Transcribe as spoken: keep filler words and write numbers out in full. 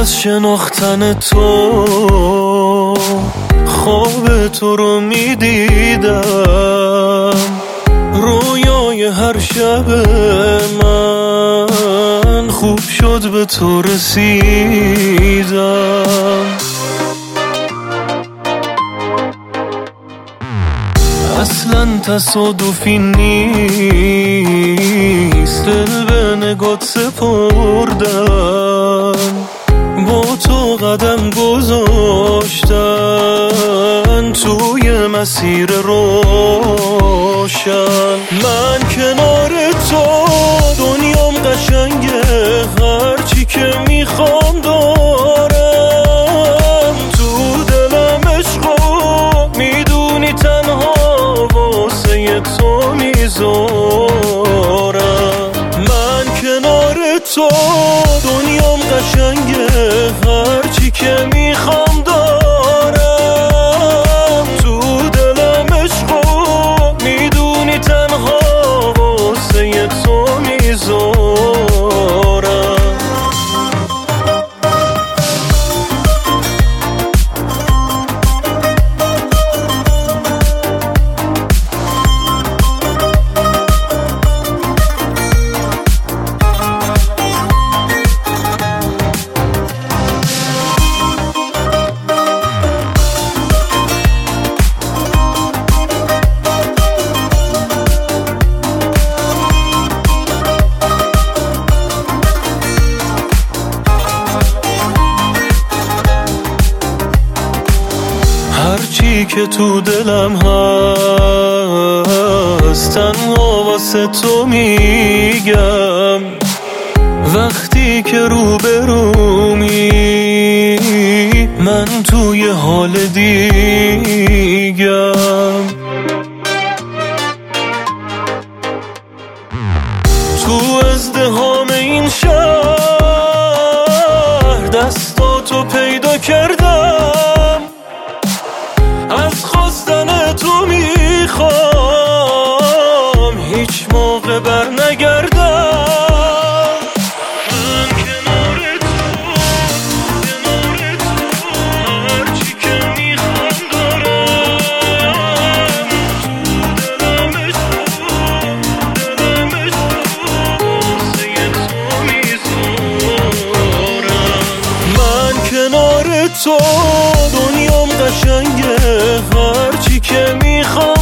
از شناختن تو خواب تو رو میدیدم، رویای هر شب من خوب شد به تو رسیدم. اصلا تصادفی نیست، دل به نگات سپردم، با تو قدم گذاشتن توی مسیر روشن. من کنار تو دنیام قشنگه، هرچی که میخوام دارم، تو دلم عشقو میدونی تنها واسه تو میذارم. من کنار تو دنیام قشنگه، هرچی که میخوام دارم، تو دلم عشقو میدونی تنها واسه تو میذارم. هرچی که تو دلم هست تنها واسه تو میگم، وقتی که روبرومی من توی حال دیگم. تو ازدحام این شهر دستاتو پیدا کردم، از خواستن تو میخوام هیچ موقع بر نگردم. من کنار تو، کنار تو، هرچی که میخوام دارم، تو دلم عشقو، دلم عشقو واسه تو میذارم. من کنار تو دنیام قشنگه، هرچی که میخوام